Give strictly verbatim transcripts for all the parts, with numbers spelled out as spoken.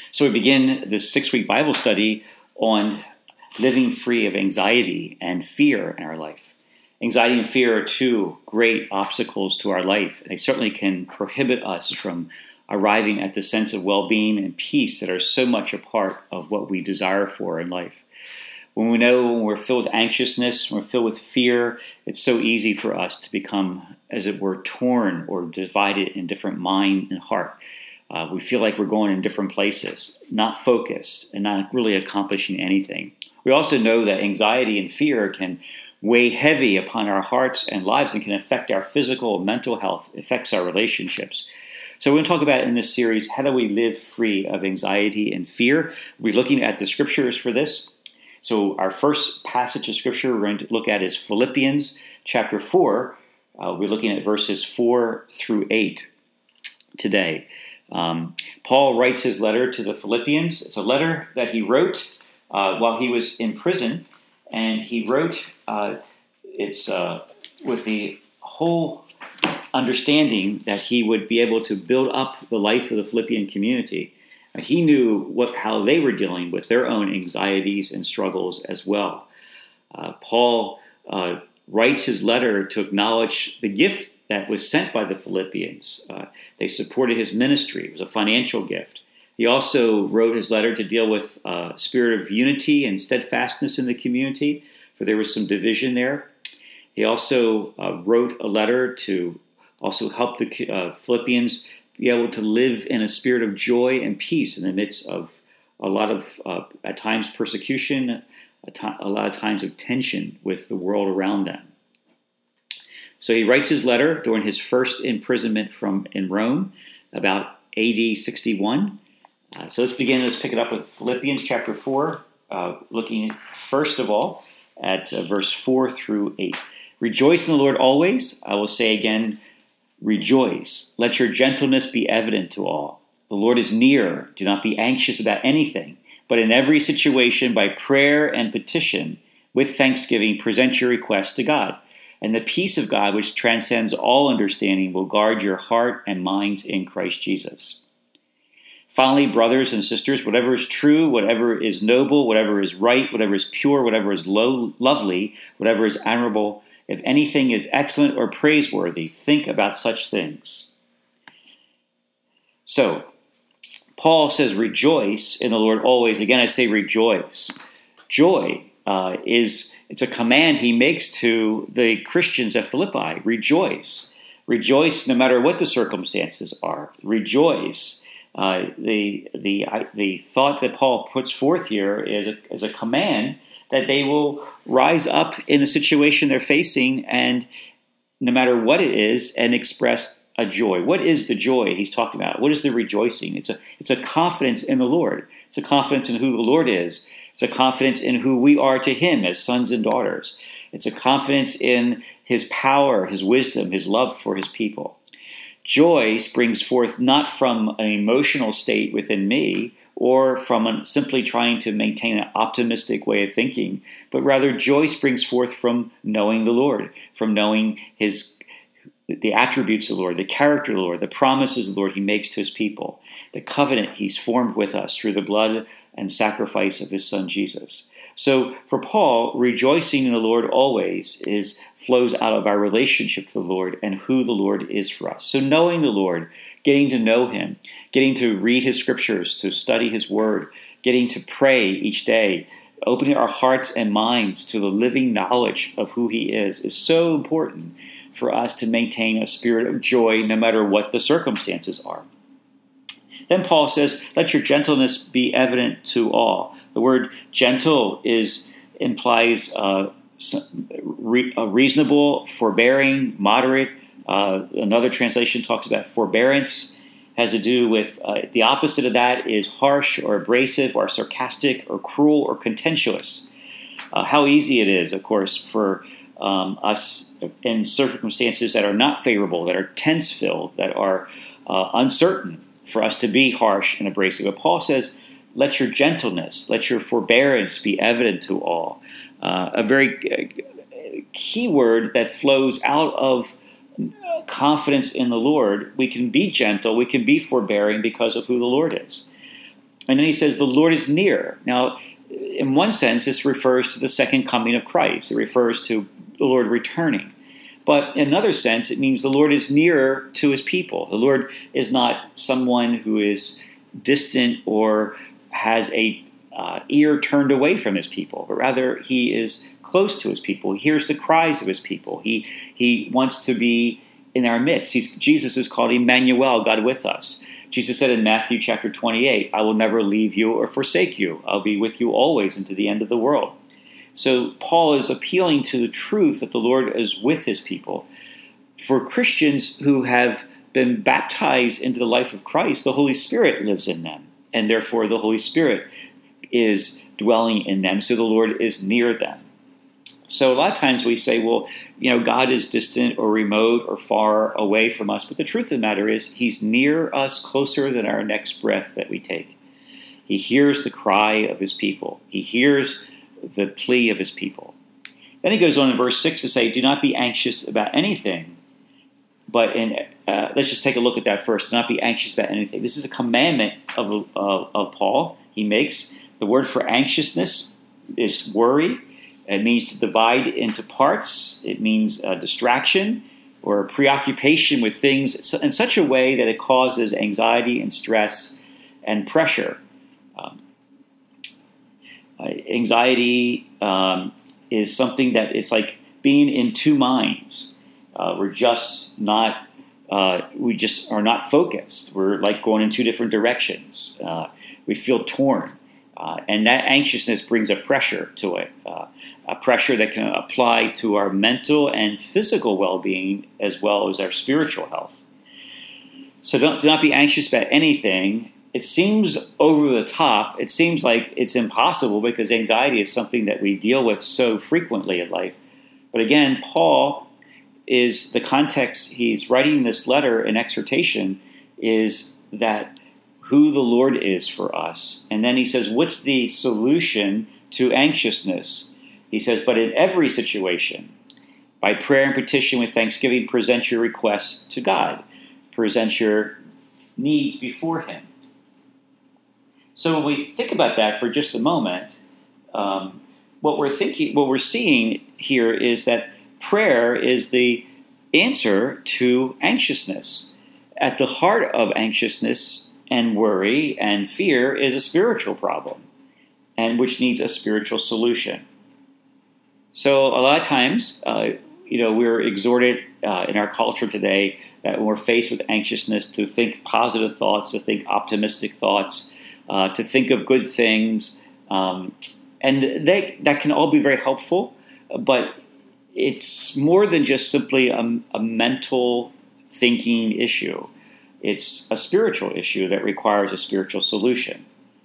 So we begin this six-week Bible study on living free of anxiety and fear in our life. Anxiety and fear are two great obstacles to our life. They certainly can prohibit us from arriving at the sense of well-being and peace that are so much a part of what we desire for in life. When we know when we're filled with anxiousness, when we're filled with fear, it's so easy for us to become, as it were, torn or divided in different mind and heart. Uh, we feel like we're going in different places, not focused, and not really accomplishing anything. We also know that anxiety and fear can weigh heavy upon our hearts and lives and can affect our physical and mental health, affects our relationships. So we're going to talk about in this series, how do we live free of anxiety and fear? We're looking at the scriptures for this. So our first passage of scripture we're going to look at is Philippians chapter four. Uh, we're looking at verses four through eight today. Um, Paul writes his letter to the Philippians. It's a letter that he wrote uh, while he was in prison, and he wrote uh, it's uh, with the whole understanding that he would be able to build up the life of the Philippian community. Uh, he knew what how they were dealing with their own anxieties and struggles as well. Uh, Paul uh, writes his letter to acknowledge the gift that was sent by the Philippians. Uh, they supported his ministry. It was a financial gift. He also wrote his letter to deal with a uh, spirit of unity and steadfastness in the community, for there was some division there. He also uh, wrote a letter to also help the uh, Philippians be able to live in a spirit of joy and peace in the midst of a lot of, uh, at times, persecution, a, to- a lot of times of tension with the world around them. So he writes his letter during his first imprisonment from in Rome, about A D sixty-one. Uh, so let's begin, let's pick it up with Philippians chapter four, uh, looking first of all at uh, verse four through eight. Rejoice in the Lord always. I will say again, rejoice. Let your gentleness be evident to all. The Lord is near. Do not be anxious about anything, but in every situation by prayer and petition, with thanksgiving, present your requests to God. And the peace of God, which transcends all understanding, will guard your heart and minds in Christ Jesus. Finally, brothers and sisters, whatever is true, whatever is noble, whatever is right, whatever is pure, whatever is low, lovely, whatever is admirable, if anything is excellent or praiseworthy, think about such things. So, Paul says, rejoice in the Lord always. Again, I say rejoice. Joy uh, is, it's a command he makes to the Christians at Philippi. Rejoice. Rejoice no matter what the circumstances are. Rejoice. Uh, the the I, the thought that Paul puts forth here is a, is a command that they will rise up in the situation they're facing, and no matter what it is, and express a joy. What is the joy he's talking about? What is the rejoicing? It's a it's a confidence in the Lord. It's a confidence in who the Lord is. It's a confidence in who we are to him as sons and daughters. It's a confidence in his power, his wisdom, his love for his people. Joy springs forth not from an emotional state within me or from a, simply trying to maintain an optimistic way of thinking, but rather joy springs forth from knowing the Lord, from knowing his the attributes of the Lord, the character of the Lord, the promises of the Lord he makes to his people, the covenant he's formed with us through the blood and sacrifice of his son Jesus. So for Paul, rejoicing in the Lord always is flows out of our relationship to the Lord and who the Lord is for us. So knowing the Lord, getting to know him, getting to read his scriptures, to study his word, getting to pray each day, opening our hearts and minds to the living knowledge of who he is, is so important for us to maintain a spirit of joy no matter what the circumstances are. Then Paul says, let your gentleness be evident to all. The word gentle is implies uh, re, a reasonable, forbearing, moderate. Uh, another translation talks about forbearance. Has to do with uh, the opposite of that is harsh or abrasive or sarcastic or cruel or contentious. Uh, how easy it is, of course, for um, us in circumstances that are not favorable, that are tense-filled, that are uh, uncertain, for us to be harsh and abrasive. But Paul says, let your gentleness, let your forbearance be evident to all. Uh, a very uh, key word that flows out of confidence in the Lord. We can be gentle, we can be forbearing because of who the Lord is. And then he says, the Lord is near. Now, in one sense, this refers to the second coming of Christ. It refers to the Lord returning. But in another sense, it means the Lord is nearer to his people. The Lord is not someone who is distant or has a uh, ear turned away from his people, but rather he is close to his people. He hears the cries of his people. He he wants to be in our midst. He's, Jesus is called Emmanuel, God with us. Jesus said in Matthew chapter twenty-eight, I will never leave you or forsake you. I'll be with you always unto the end of the world. So Paul is appealing to the truth that the Lord is with his people. For Christians who have been baptized into the life of Christ, the Holy Spirit lives in them, and therefore the Holy Spirit is dwelling in them, so the Lord is near them. So a lot of times we say, well, you know, God is distant or remote or far away from us, but the truth of the matter is he's near us, closer than our next breath that we take. He hears the cry of his people. He hears the plea of his people. Then he goes on in verse six to say, do not be anxious about anything. But in, uh, let's just take a look at that first. Do not be anxious about anything. This is a commandment of, of, of Paul he makes. The word for anxiousness is worry. It means to divide into parts. It means a distraction or a preoccupation with things in such a way that it causes anxiety and stress and pressure. Um, anxiety um, is something that it's like being in two minds. Uh, we're just not, uh, we just are not focused. We're like going in two different directions. Uh, we feel torn. Uh, and that anxiousness brings a pressure to it, uh, a pressure that can apply to our mental and physical well-being as well as our spiritual health. So don't, do not be anxious about anything. It seems over the top. It seems like it's impossible because anxiety is something that we deal with so frequently in life. But again, Paul is the context he's writing this letter in exhortation is that who the Lord is for us. And then he says, what's the solution to anxiousness? He says, but in every situation, by prayer and petition with thanksgiving, present your requests to God. Present your needs before him. So when we think about that for just a moment, um, what we're thinking, what we're seeing here is that prayer is the answer to anxiousness. At the heart of anxiousness and worry and fear is a spiritual problem, and which needs a spiritual solution. So a lot of times, uh, you know, we're exhorted uh, in our culture today that when we're faced with anxiousness to think positive thoughts, to think optimistic thoughts, uh, to think of good things, um, and they, that can all be very helpful, but it's more than just simply a, a mental thinking issue. It's a spiritual issue that requires a spiritual solution.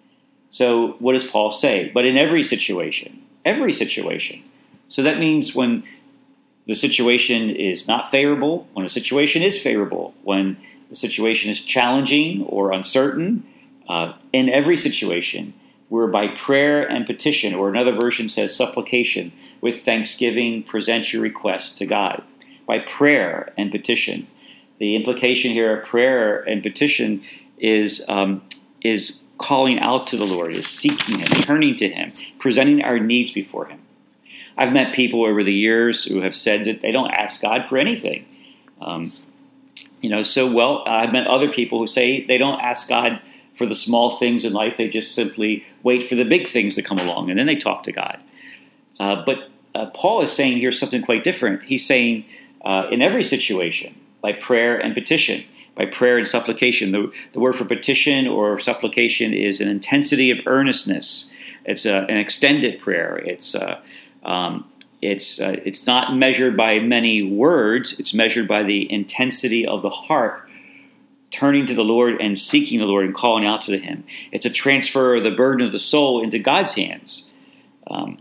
So what does Paul say? But in every situation, every situation. So that means when the situation is not favorable, when a situation is favorable, when the situation is challenging or uncertain, uh, in every situation, we're by prayer and petition, or another version says supplication, with thanksgiving, present your requests to God. By prayer and petition. The implication here of prayer and petition is um, is calling out to the Lord, is seeking him, turning to him, presenting our needs before him. I've met people over the years who have said that they don't ask God for anything. Um, you know, so well, I've met other people who say they don't ask God for the small things in life. They just simply wait for the big things to come along, and then they talk to God. Uh, but uh, Paul is saying here something quite different. He's saying uh, in every situation, by prayer and petition, by prayer and supplication. The, the word for petition or supplication is an intensity of earnestness. It's a, an extended prayer. It's uh, um, it's uh, it's not measured by many words. It's measured by the intensity of the heart, turning to the Lord and seeking the Lord and calling out to him. It's a transfer of the burden of the soul into God's hands. Um,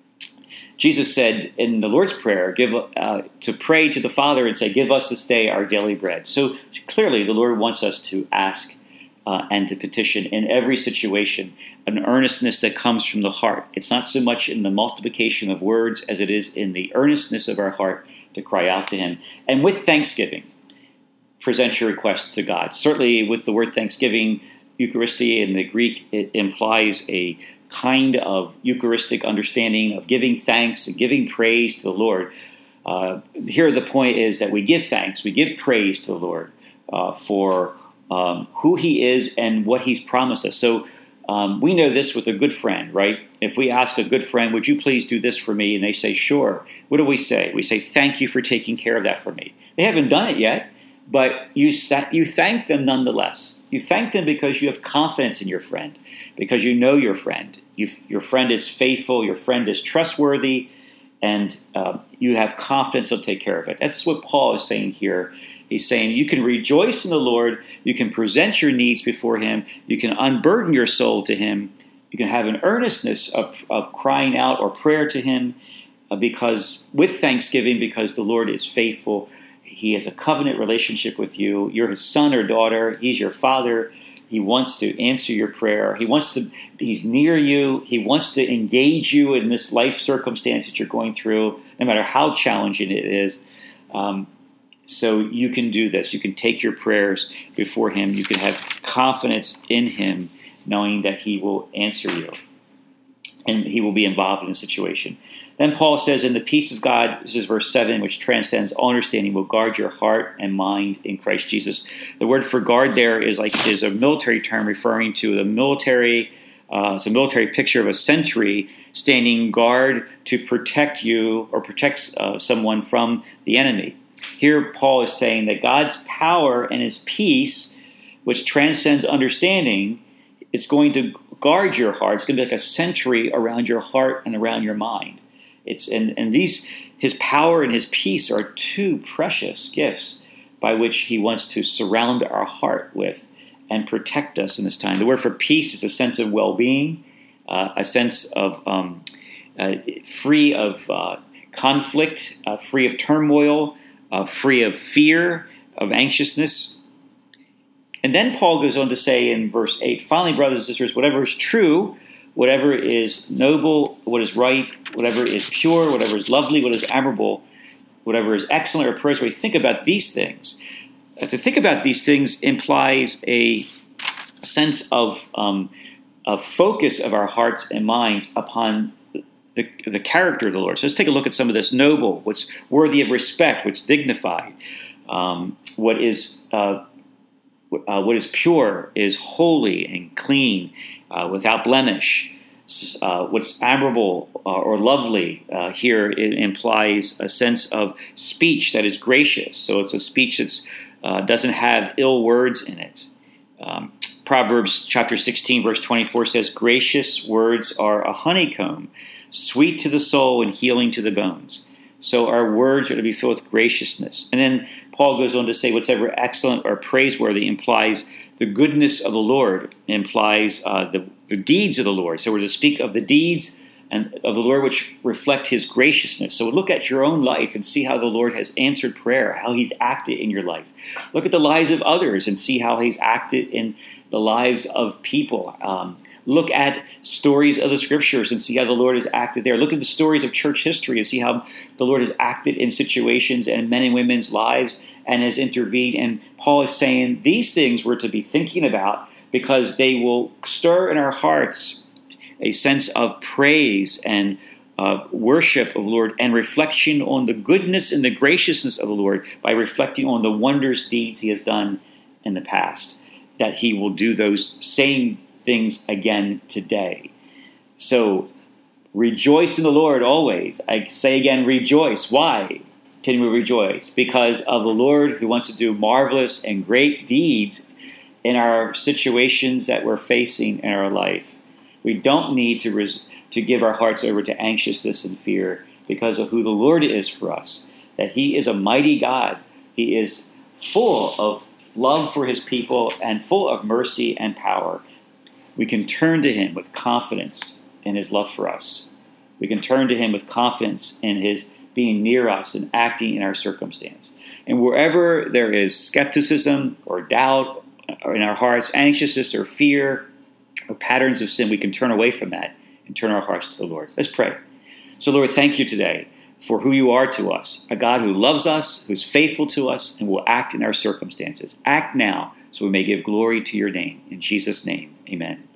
Jesus said in the Lord's Prayer, give uh, to pray to the Father and say, give us this day our daily bread. So clearly the Lord wants us to ask uh, and to petition in every situation, an earnestness that comes from the heart. It's not so much in the multiplication of words as it is in the earnestness of our heart to cry out to him. And with thanksgiving, present your requests to God. Certainly with the word thanksgiving, Eucharistia in the Greek, it implies a kind of Eucharistic understanding of giving thanks and giving praise to the Lord. Uh, here the point is that we give thanks, we give praise to the Lord uh, for um, who he is and what he's promised us. So um, we know this with a good friend, right? If we ask a good friend, would you please do this for me? And they say, sure. What do we say? We say, thank you for taking care of that for me. They haven't done it yet, but you you thank them nonetheless. You thank them because you have confidence in your friend, because you know your friend. You, your friend is faithful, your friend is trustworthy, and uh, you have confidence he'll take care of it. That's what Paul is saying here. He's saying you can rejoice in the Lord, you can present your needs before him, you can unburden your soul to him, you can have an earnestness of, of crying out or prayer to him, uh, because with thanksgiving, because the Lord is faithful. He has a covenant relationship with you. You're his son or daughter. He's your father. He wants to answer your prayer. He wants to, he's near you. He wants to engage you in this life circumstance that you're going through, no matter how challenging it is. Um, so you can do this. You can take your prayers before him. You can have confidence in him, knowing that he will answer you and he will be involved in the situation. Then Paul says, in the peace of God, this is verse seven, which transcends all understanding, will guard your heart and mind in Christ Jesus. The word for guard there is like is a military term referring to the military. Uh, it's a military picture of a sentry standing guard to protect you or protect uh, someone from the enemy. Here Paul is saying that God's power and his peace, which transcends understanding, is going to guard your heart. It's going to be like a sentry around your heart and around your mind. It's and, and these his power and his peace are two precious gifts by which he wants to surround our heart with and protect us in this time. The word for peace is a sense of well-being, uh, a sense of um, uh, free of uh, conflict, uh, free of turmoil, uh, free of fear, of anxiousness. And then Paul goes on to say in verse eight, finally, brothers and sisters, whatever is true, whatever is noble, what is right, whatever is pure, whatever is lovely, what is admirable, whatever is excellent or praiseworthy, think about these things. Uh, to think about these things implies a sense of um, a focus of our hearts and minds upon the, the character of the Lord. So let's take a look at some of this. Noble, what's worthy of respect, what's dignified, um, what is uh, uh, what is pure, is holy and clean, Uh, without blemish. Uh, what's admirable uh, or lovely uh, here, it implies a sense of speech that is gracious. So it's a speech that uh, doesn't have ill words in it. Um, Proverbs chapter sixteen, verse twenty-four says, gracious words are a honeycomb, sweet to the soul and healing to the bones. So our words are to be filled with graciousness. And then Paul goes on to say, whatever excellent or praiseworthy implies the goodness of the Lord, implies uh, the, the deeds of the Lord. So we're to speak of the deeds and of the Lord which reflect his graciousness. So look at your own life and see how the Lord has answered prayer, how he's acted in your life. Look at the lives of others and see how he's acted in the lives of people. Um, look at stories of the scriptures and see how the Lord has acted there. Look at the stories of church history and see how the Lord has acted in situations and men and women's lives and has intervened. And Paul is saying these things we're to be thinking about because they will stir in our hearts a sense of praise and uh, worship of the Lord and reflection on the goodness and the graciousness of the Lord by reflecting on the wondrous deeds he has done in the past, that he will do those same things again today. So rejoice in the Lord always. I say again, rejoice. Why can we rejoice? Because of the Lord who wants to do marvelous and great deeds in our situations that we're facing in our life. We don't need to res- to give our hearts over to anxiousness and fear because of who the Lord is for us, that he is a mighty God. He is full of love for his people and full of mercy and power. We can turn to him with confidence in his love for us. We can turn to him with confidence in his being near us and acting in our circumstance. And wherever there is skepticism or doubt or in our hearts, anxiousness or fear or patterns of sin, we can turn away from that and turn our hearts to the Lord. Let's pray. So Lord, thank you today for who you are to us, a God who loves us, who's faithful to us, and will act in our circumstances. Act now so we may give glory to your name. In Jesus' name, amen.